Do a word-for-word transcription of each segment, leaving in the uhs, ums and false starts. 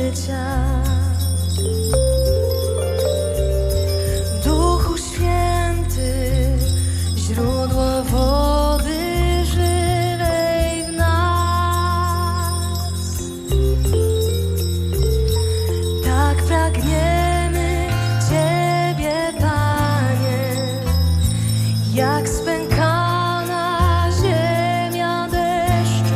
życia. Duchu Święty, źródło wody żywej w nas. Tak pragniemy Ciebie, Panie, jak spękana ziemia deszczu,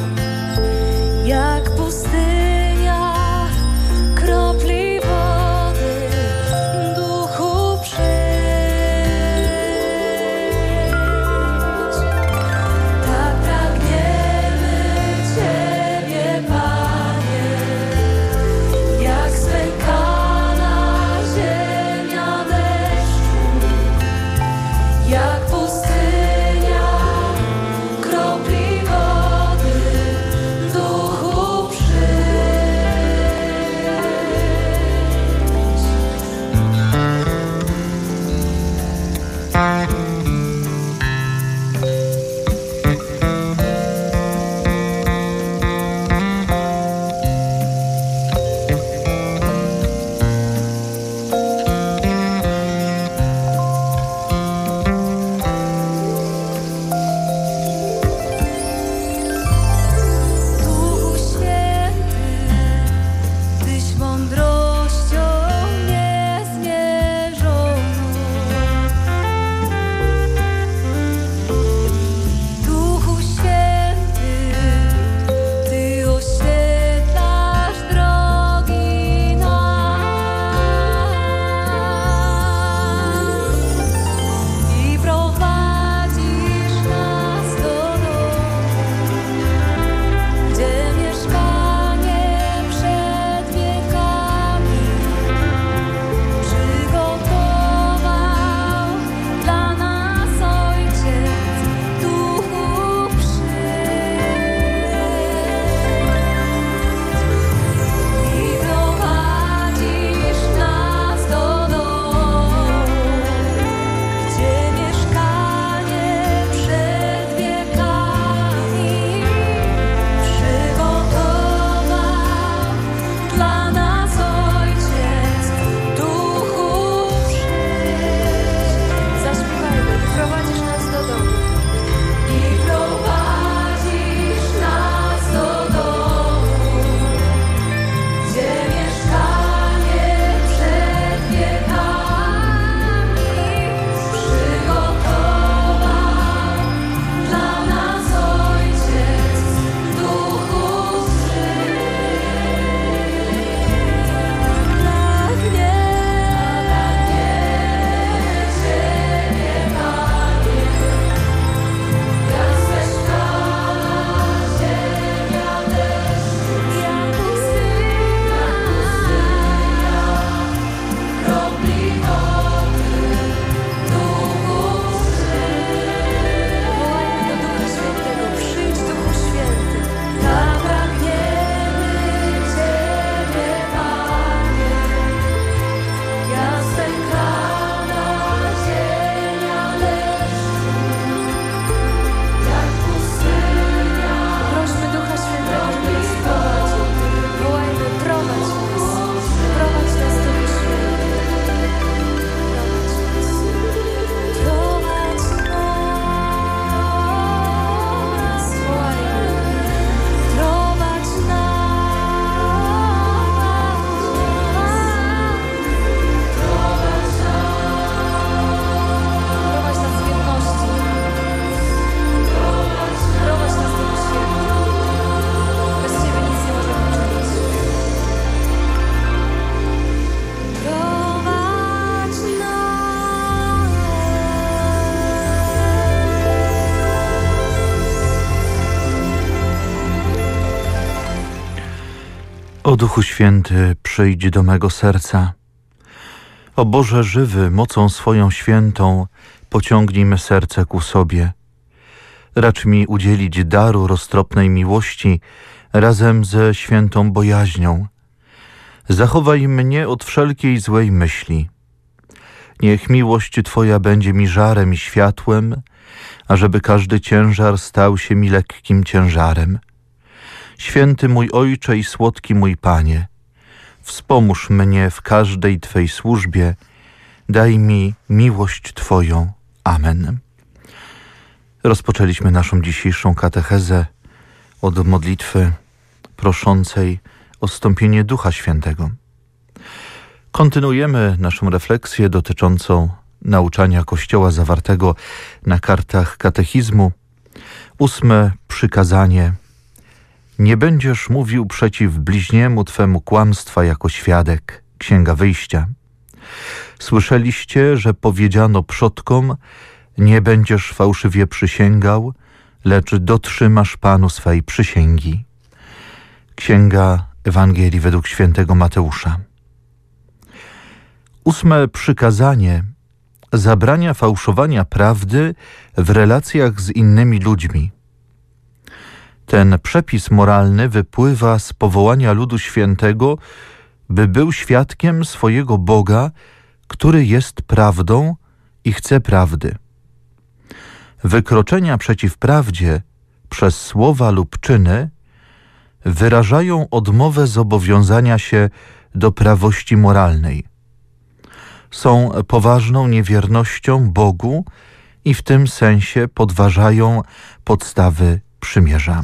jak pustynia kropli wody. Duchu, przyjdź. Tak pragniemy Ciebie, Panie, jak spękana ziemia deszczu, jak pustynia kropli wody. Duchu, Duchu Święty, Tyś mądrością niezmierzoną. Duchu Święty, Ty oświetlasz drogi nam i prowadzisz nas do domu, gdzie mieszkanie przed wiekami przygotował dla nas Ojciec. Duchu, przyjdź i prowadzisz nas do domu, gdzie mieszkanie przed wiekami przygotował dla nas Ojciec. Duchu, przyjdź. Zaśpiewajmy. Prowadzisz nas do domu. I prowadzisz nas do domu, gdzie mieszkanie przed wiekami przygotował dla nas Ojciec. Duchu, przyjdź, Duchu Święty. Tak pragniemy Ciebie, Panie, jak spękana ziemia deszczu, jak pustynia. Prośmy Ducha Świętego, żeby nas prowadził. Wołajmy, prowadź nas, prowadź nas, Duchu Święty. Prowadź nas. Prowadź nas, wołajmy. Prowadź nas. Prowadź nas w jedności. Prowadź nas, Duchu Święty. Bez Ciebie nic nie możemy czynić. Prowadź nas. O Duchu Święty, przyjdź do mego serca. O Boże żywy, mocą swoją świętą, pociągnij me serce ku sobie. Racz mi udzielić daru roztropnej miłości razem ze świętą bojaźnią. Zachowaj mnie od wszelkiej złej myśli. Niech miłość Twoja będzie mi żarem i światłem, ażeby każdy ciężar stał się mi lekkim ciężarem. Święty mój Ojcze i słodki mój Panie, Wspomóż mnie w każdej Twej służbie. Daj mi miłość Twoją. Amen. Rozpoczęliśmy naszą dzisiejszą katechezę od modlitwy proszącej o zstąpienie Ducha Świętego. Kontynuujemy naszą refleksję dotyczącą nauczania Kościoła zawartego na kartach katechizmu. Ósme przykazanie. Nie będziesz mówił przeciw bliźniemu Twemu kłamstwa jako świadek. Księga Wyjścia. Słyszeliście, że powiedziano przodkom, nie będziesz fałszywie przysięgał, lecz dotrzymasz Panu swej przysięgi. Księga Ewangelii według świętego Mateusza. Ósme przykazanie zabrania fałszowania prawdy w relacjach z innymi ludźmi. Ten przepis moralny wypływa z powołania ludu świętego, by był świadkiem swojego Boga, który jest prawdą i chce prawdy. Wykroczenia przeciw prawdzie przez słowa lub czyny wyrażają odmowę zobowiązania się do prawości moralnej. Są poważną niewiernością Bogu i w tym sensie podważają podstawy przymierza.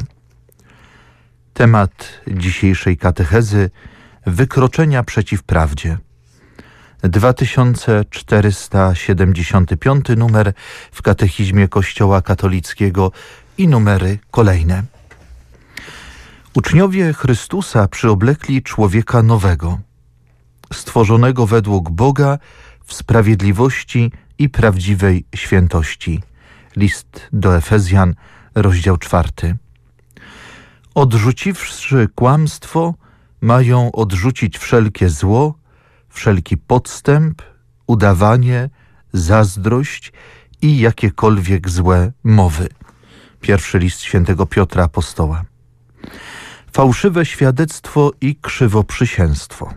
Temat dzisiejszej katechezy: wykroczenia przeciw prawdzie. dwa tysiące czterysta siedemdziesiąty piąty numer w Katechizmie Kościoła Katolickiego i numery kolejne. Uczniowie Chrystusa przyoblekli człowieka nowego, stworzonego według Boga w sprawiedliwości i prawdziwej świętości. List do Efezjan, rozdział czwarty. Odrzuciwszy kłamstwo, mają odrzucić wszelkie zło, wszelki podstęp, udawanie, zazdrość i jakiekolwiek złe mowy. Pierwszy list świętego Piotra Apostoła. Fałszywe świadectwo i krzywoprzysięstwo.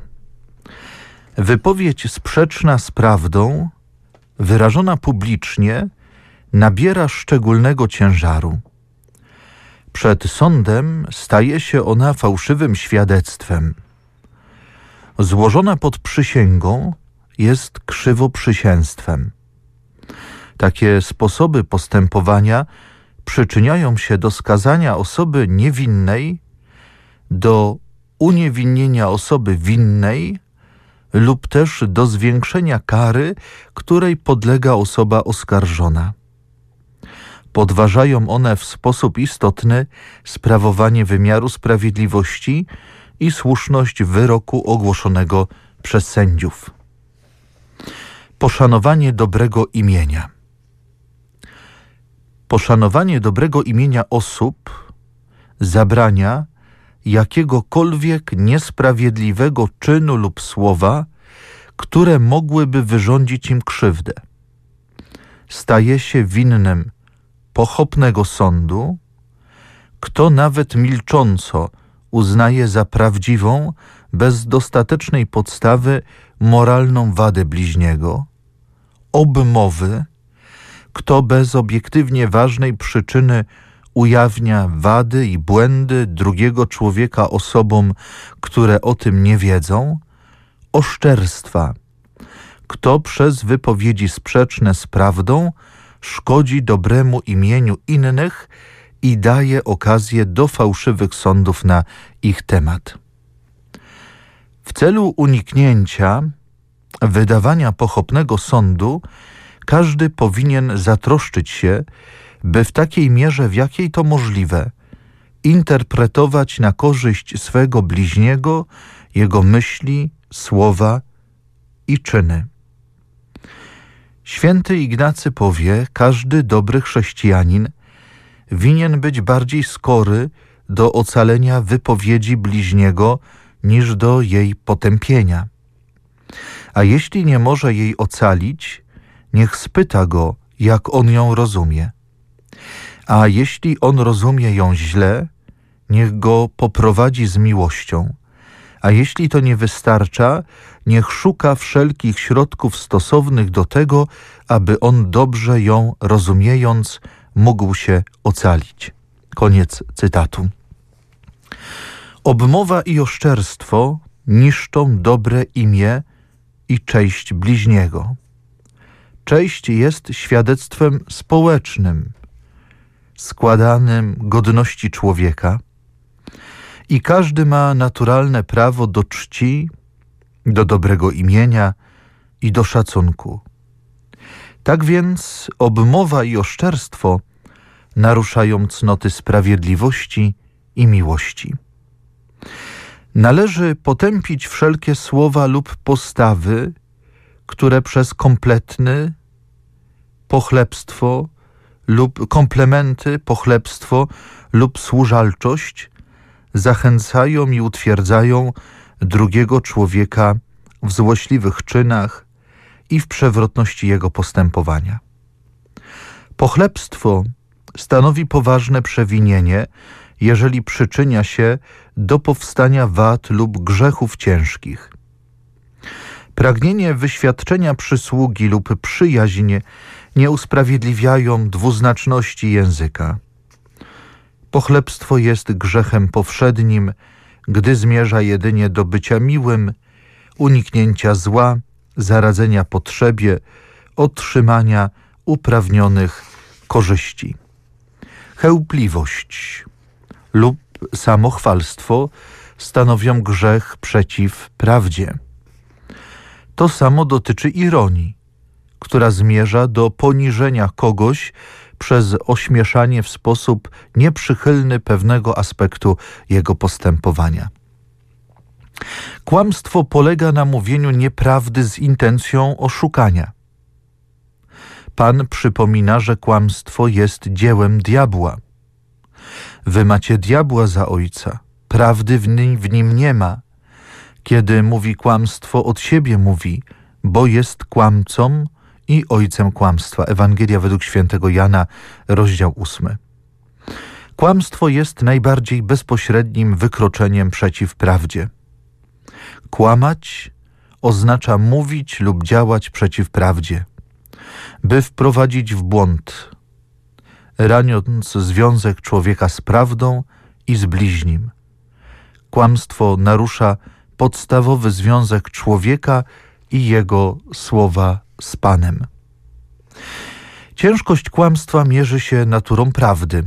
Wypowiedź sprzeczna z prawdą, wyrażona publicznie, nabiera szczególnego ciężaru. Przed sądem staje się ona fałszywym świadectwem. Złożona pod przysięgą jest krzywoprzysięstwem. Takie sposoby postępowania przyczyniają się do skazania osoby niewinnej, do uniewinnienia osoby winnej lub też do zwiększenia kary, której podlega osoba oskarżona. Podważają one w sposób istotny sprawowanie wymiaru sprawiedliwości i słuszność wyroku ogłoszonego przez sędziów. Poszanowanie dobrego imienia. Poszanowanie dobrego imienia osób zabrania jakiegokolwiek niesprawiedliwego czynu lub słowa, które mogłyby wyrządzić im krzywdę. Staje się winnym pochopnego sądu, kto nawet milcząco uznaje za prawdziwą, bez dostatecznej podstawy, moralną wadę bliźniego, obmowy, kto bez obiektywnie ważnej przyczyny ujawnia wady i błędy drugiego człowieka osobom, które o tym nie wiedzą, oszczerstwa, kto przez wypowiedzi sprzeczne z prawdą szkodzi dobremu imieniu innych i daje okazję do fałszywych sądów na ich temat. W celu uniknięcia wydawania pochopnego sądu każdy powinien zatroszczyć się, by w takiej mierze, w jakiej to możliwe, interpretować na korzyść swego bliźniego jego myśli, słowa i czyny. Święty Ignacy powie, każdy dobry chrześcijanin winien być bardziej skory do ocalenia wypowiedzi bliźniego niż do jej potępienia. A jeśli nie może jej ocalić, niech spyta go, jak on ją rozumie. A jeśli on rozumie ją źle, niech go poprowadzi z miłością. A jeśli to nie wystarcza, niech szuka wszelkich środków stosownych do tego, aby on dobrze ją rozumiejąc mógł się ocalić. Koniec cytatu. Obmowa i oszczerstwo niszczą dobre imię i cześć bliźniego. Cześć jest świadectwem społecznym, składanym godności człowieka i każdy ma naturalne prawo do czci, do dobrego imienia i do szacunku. Tak więc obmowa i oszczerstwo naruszają cnoty sprawiedliwości i miłości. Należy potępić wszelkie słowa lub postawy, które przez kompletny pochlebstwo lub komplementy, pochlebstwo lub służalczość zachęcają i utwierdzają drugiego człowieka w złośliwych czynach i w przewrotności jego postępowania. Pochlebstwo stanowi poważne przewinienie, jeżeli przyczynia się do powstania wad lub grzechów ciężkich. Pragnienie wyświadczenia przysługi lub przyjaźń nie usprawiedliwiają dwuznaczności języka. Pochlebstwo jest grzechem powszednim, gdy zmierza jedynie do bycia miłym, uniknięcia zła, zaradzenia potrzebie, otrzymania uprawnionych korzyści. Chełpliwość lub samochwalstwo stanowią grzech przeciw prawdzie. To samo dotyczy ironii, która zmierza do poniżenia kogoś przez ośmieszanie w sposób nieprzychylny pewnego aspektu jego postępowania. Kłamstwo polega na mówieniu nieprawdy z intencją oszukania. Pan przypomina, że kłamstwo jest dziełem diabła. Wy macie diabła za ojca, prawdy w nim, w nim nie ma. Kiedy mówi kłamstwo, od siebie mówi, bo jest kłamcą i ojcem kłamstwa. Ewangelia według świętego Jana, rozdział ósmy. Kłamstwo jest najbardziej bezpośrednim wykroczeniem przeciw prawdzie. Kłamać oznacza mówić lub działać przeciw prawdzie, by wprowadzić w błąd, raniąc związek człowieka z prawdą i z bliźnim. Kłamstwo narusza podstawowy związek człowieka i jego słowa z Panem. Ciężkość kłamstwa mierzy się naturą prawdy,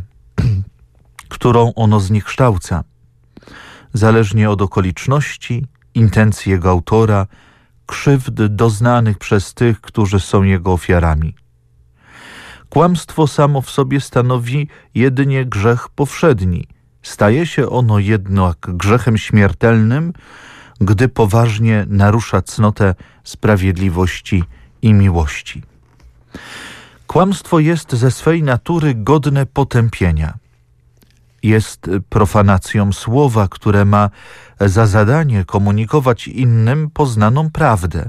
którą ono zniekształca. Zależnie od okoliczności, intencji jego autora, krzywd doznanych przez tych, którzy są jego ofiarami. Kłamstwo samo w sobie stanowi jedynie grzech powszedni. Staje się ono jednak grzechem śmiertelnym, gdy poważnie narusza cnotę sprawiedliwości i miłości. Kłamstwo jest ze swej natury godne potępienia. Jest profanacją słowa, które ma za zadanie komunikować innym poznaną prawdę.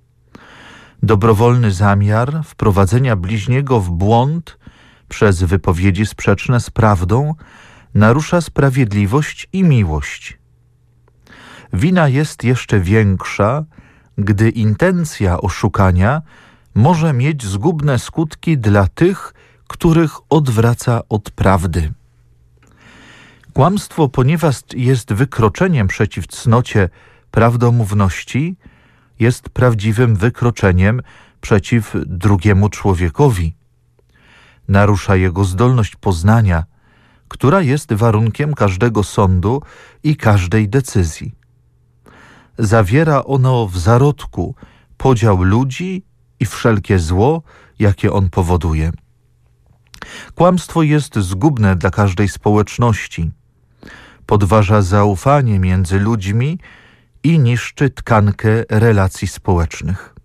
Dobrowolny zamiar wprowadzenia bliźniego w błąd przez wypowiedzi sprzeczne z prawdą narusza sprawiedliwość i miłość. Wina jest jeszcze większa, gdy intencja oszukania może mieć zgubne skutki dla tych, których odwraca od prawdy. Kłamstwo, ponieważ jest wykroczeniem przeciw cnocie prawdomówności, jest prawdziwym wykroczeniem przeciw drugiemu człowiekowi. Narusza jego zdolność poznania, która jest warunkiem każdego sądu i każdej decyzji. Zawiera ono w zarodku podział ludzi i wszelkie zło, jakie on powoduje. Kłamstwo jest zgubne dla każdej społeczności. Podważa zaufanie między ludźmi i niszczy tkankę relacji społecznych.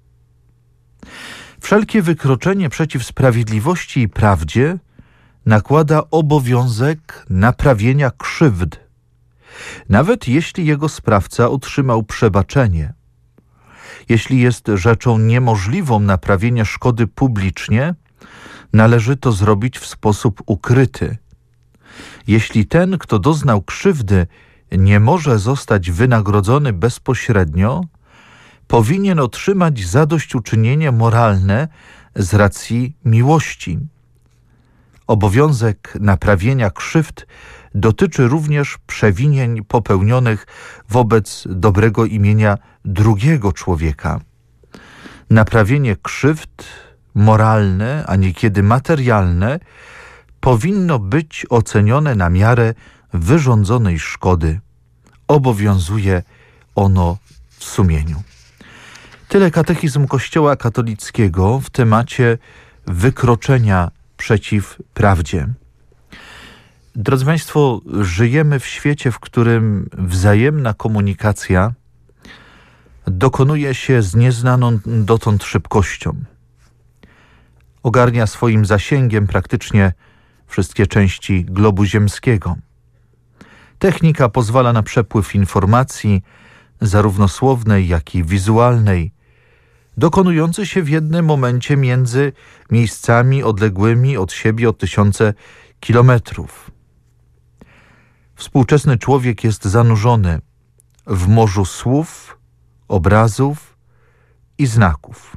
Wszelkie wykroczenie przeciw sprawiedliwości i prawdzie nakłada obowiązek naprawienia krzywd, nawet jeśli jego sprawca otrzymał przebaczenie. Jeśli jest rzeczą niemożliwą naprawienia szkody publicznie, należy to zrobić w sposób ukryty. Jeśli ten, kto doznał krzywdy, nie może zostać wynagrodzony bezpośrednio, powinien otrzymać zadośćuczynienie moralne z racji miłości. Obowiązek naprawienia krzywd dotyczy również przewinień popełnionych wobec dobrego imienia drugiego człowieka. Naprawienie krzywd moralne, a niekiedy materialne, powinno być ocenione na miarę wyrządzonej szkody. Obowiązuje ono w sumieniu. Tyle katechizm Kościoła katolickiego w temacie wykroczenia przeciw prawdzie. Drodzy Państwo, żyjemy w świecie, w którym wzajemna komunikacja dokonuje się z nieznaną dotąd szybkością. Ogarnia swoim zasięgiem praktycznie wszystkie części globu ziemskiego. Technika pozwala na przepływ informacji, zarówno słownej, jak i wizualnej, dokonujący się w jednym momencie między miejscami odległymi od siebie o tysiące kilometrów. Współczesny człowiek jest zanurzony w morzu słów, obrazów i znaków.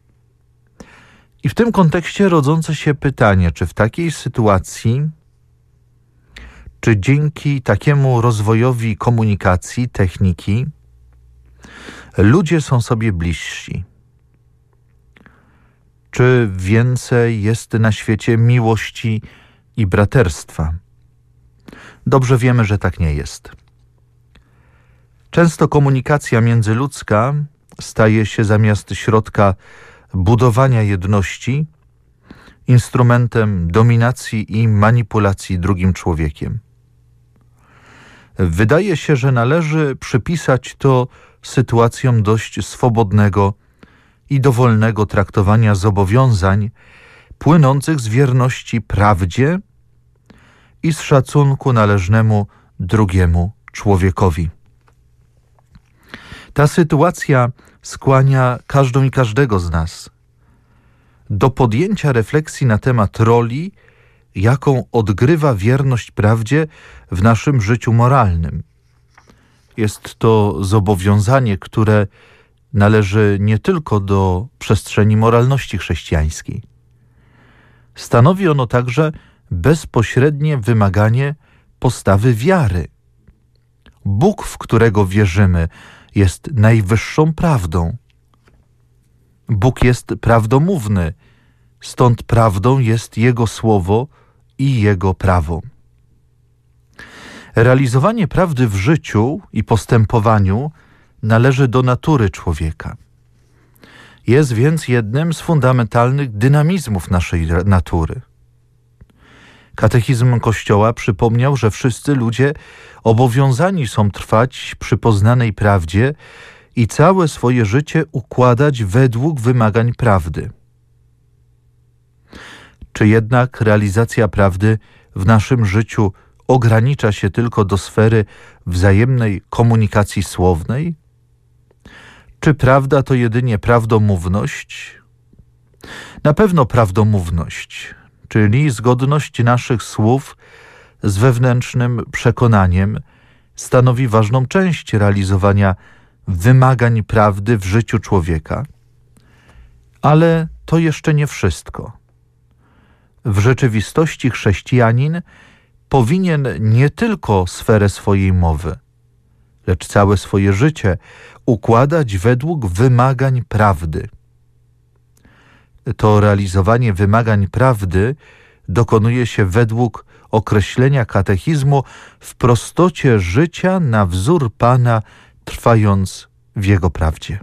I w tym kontekście rodzące się pytanie, czy w takiej sytuacji, czy dzięki takiemu rozwojowi komunikacji, techniki, ludzie są sobie bliżsi? Czy więcej jest na świecie miłości i braterstwa? Dobrze wiemy, że tak nie jest. Często komunikacja międzyludzka staje się zamiast środka budowania jedności instrumentem dominacji i manipulacji drugim człowiekiem. Wydaje się, że należy przypisać to sytuacjom dość swobodnego i dowolnego traktowania zobowiązań płynących z wierności prawdzie i z szacunku należnemu drugiemu człowiekowi. Ta sytuacja skłania każdą i każdego z nas do podjęcia refleksji na temat roli, jaką odgrywa wierność prawdzie w naszym życiu moralnym. Jest to zobowiązanie, które należy nie tylko do przestrzeni moralności chrześcijańskiej. Stanowi ono także bezpośrednie wymaganie postawy wiary. Bóg, w którego wierzymy, jest najwyższą prawdą. Bóg jest prawdomówny, stąd prawdą jest Jego słowo i Jego prawo. Realizowanie prawdy w życiu i postępowaniu należy do natury człowieka. Jest więc jednym z fundamentalnych dynamizmów naszej natury. Katechizm Kościoła przypomniał, że wszyscy ludzie obowiązani są trwać przy poznanej prawdzie i całe swoje życie układać według wymagań prawdy. Czy jednak realizacja prawdy w naszym życiu ogranicza się tylko do sfery wzajemnej komunikacji słownej? Czy prawda to jedynie prawdomówność? Na pewno prawdomówność, czyli zgodność naszych słów z wewnętrznym przekonaniem, stanowi ważną część realizowania wymagań prawdy w życiu człowieka. Ale to jeszcze nie wszystko. W rzeczywistości chrześcijanin powinien nie tylko sferę swojej mowy, lecz całe swoje życie układać według wymagań prawdy. To realizowanie wymagań prawdy dokonuje się według określenia katechizmu w prostocie życia na wzór Pana, trwając w Jego prawdzie.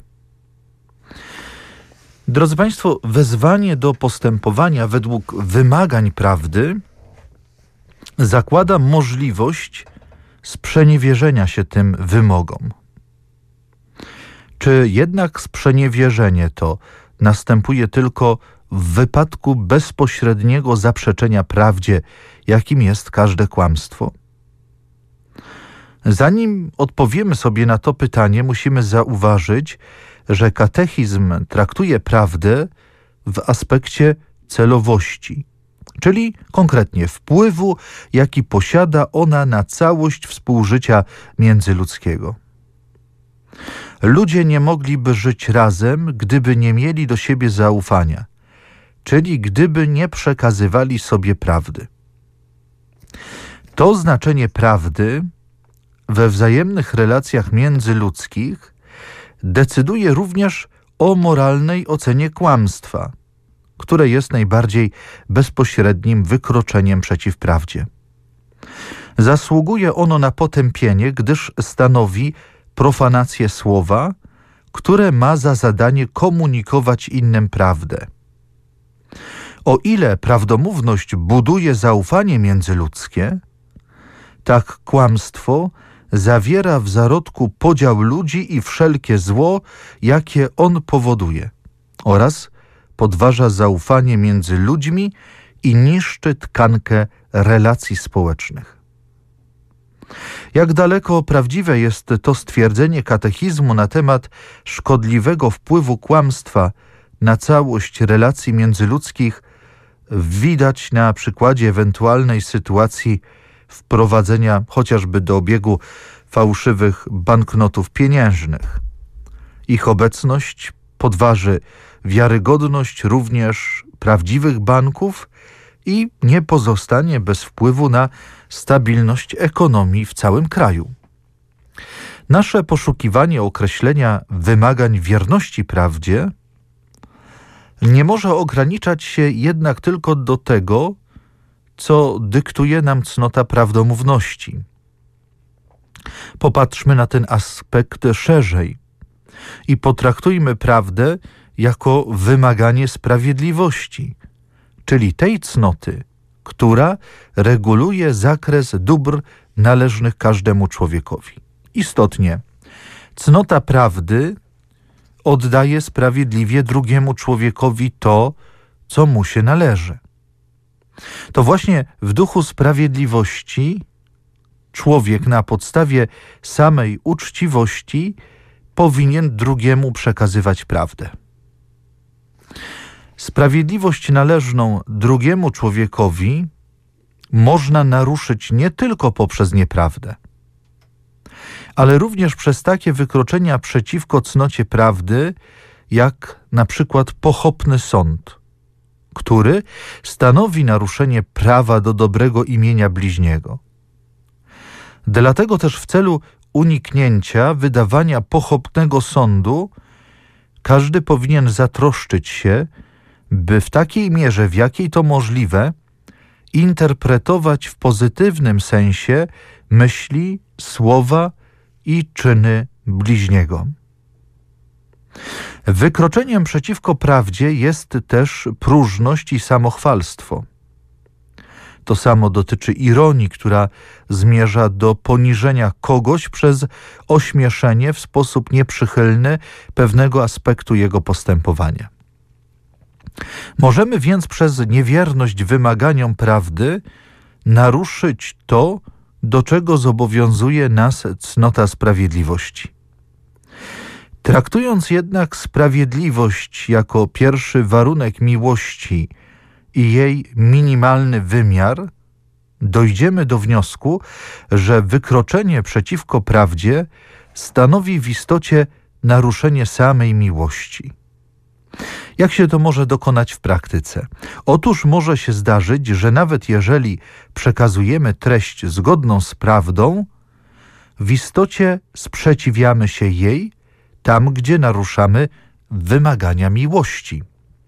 Drodzy Państwo, wezwanie do postępowania według wymagań prawdy zakłada możliwość sprzeniewierzenia się tym wymogom. Czy jednak sprzeniewierzenie to następuje tylko w wypadku bezpośredniego zaprzeczenia prawdzie, jakim jest każde kłamstwo? Zanim odpowiemy sobie na to pytanie, musimy zauważyć, że katechizm traktuje prawdę w aspekcie celowości, czyli konkretnie wpływu, jaki posiada ona na całość współżycia międzyludzkiego. Ludzie nie mogliby żyć razem, gdyby nie mieli do siebie zaufania, czyli gdyby nie przekazywali sobie prawdy. To znaczenie prawdy we wzajemnych relacjach międzyludzkich decyduje również o moralnej ocenie kłamstwa, które jest najbardziej bezpośrednim wykroczeniem przeciw prawdzie. Zasługuje ono na potępienie, gdyż stanowi profanację słowa, które ma za zadanie komunikować innym prawdę. O ile prawdomówność buduje zaufanie międzyludzkie, tak kłamstwo zawiera w zarodku podział ludzi i wszelkie zło, jakie on powoduje, oraz podważa zaufanie między ludźmi i niszczy tkankę relacji społecznych. Jak daleko prawdziwe jest to stwierdzenie katechizmu na temat szkodliwego wpływu kłamstwa na całość relacji międzyludzkich, widać na przykładzie ewentualnej sytuacji wprowadzenia chociażby do obiegu fałszywych banknotów pieniężnych. Ich obecność podważy wiarygodność również prawdziwych banków i nie pozostanie bez wpływu na stabilność ekonomii w całym kraju. Nasze poszukiwanie określenia wymagań wierności prawdzie nie może ograniczać się jednak tylko do tego, co dyktuje nam cnota prawdomówności. Popatrzmy na ten aspekt szerzej i potraktujmy prawdę jako wymaganie sprawiedliwości, czyli tej cnoty, która reguluje zakres dóbr należnych każdemu człowiekowi. Istotnie, cnota prawdy oddaje sprawiedliwie drugiemu człowiekowi to, co mu się należy. To właśnie w duchu sprawiedliwości człowiek na podstawie samej uczciwości powinien drugiemu przekazywać prawdę. Sprawiedliwość należną drugiemu człowiekowi można naruszyć nie tylko poprzez nieprawdę, ale również przez takie wykroczenia przeciwko cnocie prawdy, jak na przykład pochopny sąd, który stanowi naruszenie prawa do dobrego imienia bliźniego. Dlatego też w celu uniknięcia wydawania pochopnego sądu każdy powinien zatroszczyć się, by w takiej mierze, w jakiej to możliwe, interpretować w pozytywnym sensie myśli, słowa i czyny bliźniego. Wykroczeniem przeciwko prawdzie jest też próżność i samochwalstwo. To samo dotyczy ironii, która zmierza do poniżenia kogoś przez ośmieszenie w sposób nieprzychylny pewnego aspektu jego postępowania. Możemy więc przez niewierność wymaganiom prawdy naruszyć to, do czego zobowiązuje nas cnota sprawiedliwości. Traktując jednak sprawiedliwość jako pierwszy warunek miłości i jej minimalny wymiar, dojdziemy do wniosku, że wykroczenie przeciwko prawdzie stanowi w istocie naruszenie samej miłości. Jak się to może dokonać w praktyce? Otóż może się zdarzyć, że nawet jeżeli przekazujemy treść zgodną z prawdą, w istocie sprzeciwiamy się jej tam, gdzie naruszamy wymagania miłości.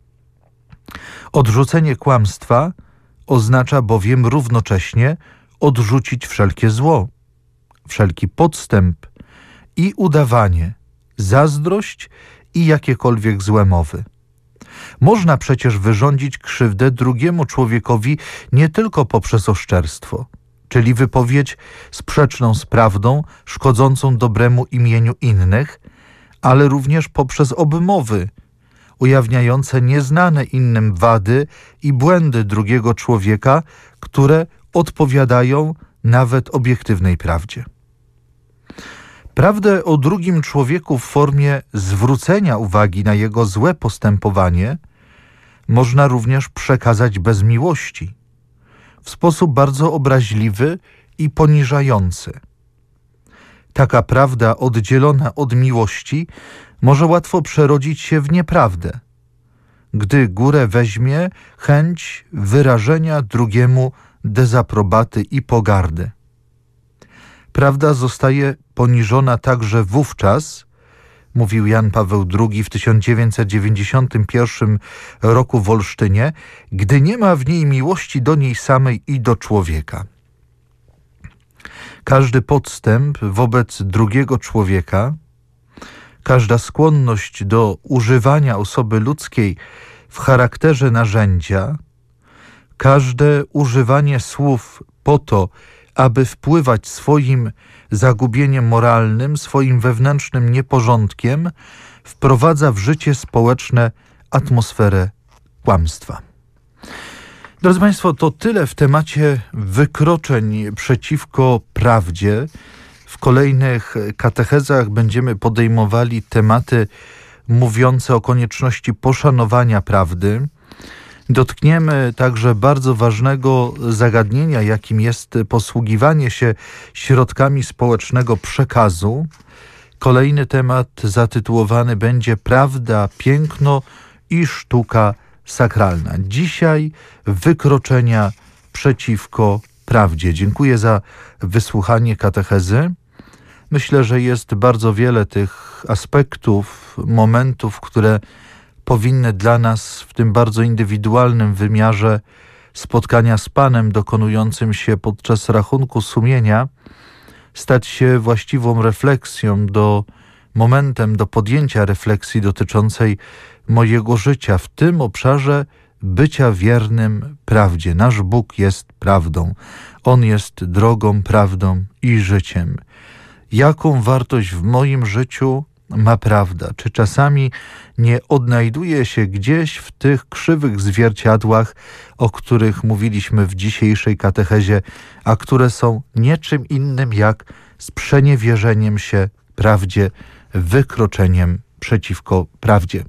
Odrzucenie kłamstwa oznacza bowiem równocześnie odrzucić wszelkie zło, wszelki podstęp i udawanie, zazdrość i jakiekolwiek złe mowy. Można przecież wyrządzić krzywdę drugiemu człowiekowi nie tylko poprzez oszczerstwo, czyli wypowiedź sprzeczną z prawdą, szkodzącą dobremu imieniu innych, ale również poprzez obmowy, ujawniające nieznane innym wady i błędy drugiego człowieka, które odpowiadają nawet obiektywnej prawdzie. Prawdę o drugim człowieku w formie zwrócenia uwagi na jego złe postępowanie można również przekazać bez miłości, w sposób bardzo obraźliwy i poniżający. Taka prawda oddzielona od miłości może łatwo przerodzić się w nieprawdę, gdy górę weźmie chęć wyrażenia drugiemu dezaprobaty i pogardy. Prawda zostaje poniżona także wówczas, mówił Jan Paweł drugi w tysiąc dziewięćset dziewięćdziesiątym pierwszym roku w Olsztynie, gdy nie ma w niej miłości do niej samej i do człowieka. Każdy podstęp wobec drugiego człowieka, każda skłonność do używania osoby ludzkiej w charakterze narzędzia, każde używanie słów po to, aby wpływać swoim zagubieniem moralnym, swoim wewnętrznym nieporządkiem, wprowadza w życie społeczne atmosferę kłamstwa. Drodzy Państwo, to tyle w temacie wykroczeń przeciwko prawdzie. W kolejnych katechezach będziemy podejmowali tematy mówiące o konieczności poszanowania prawdy. Dotkniemy także bardzo ważnego zagadnienia, jakim jest posługiwanie się środkami społecznego przekazu. Kolejny temat zatytułowany będzie Prawda, piękno i sztuka sakralna. Dzisiaj wykroczenia przeciwko prawdzie. Dziękuję za wysłuchanie katechezy. Myślę, że jest bardzo wiele tych aspektów, momentów, które powinny dla nas w tym bardzo indywidualnym wymiarze spotkania z Panem dokonującym się podczas rachunku sumienia stać się właściwą refleksją, do momentem do podjęcia refleksji dotyczącej mojego życia w tym obszarze bycia wiernym prawdzie. Nasz Bóg jest prawdą. On jest drogą, prawdą i życiem. Jaką wartość w moim życiu ma prawda? Czy czasami nie odnajduje się gdzieś w tych krzywych zwierciadłach, o których mówiliśmy w dzisiejszej katechezie, a które są niczym innym jak sprzeniewierzeniem się prawdzie, wykroczeniem przeciwko prawdzie?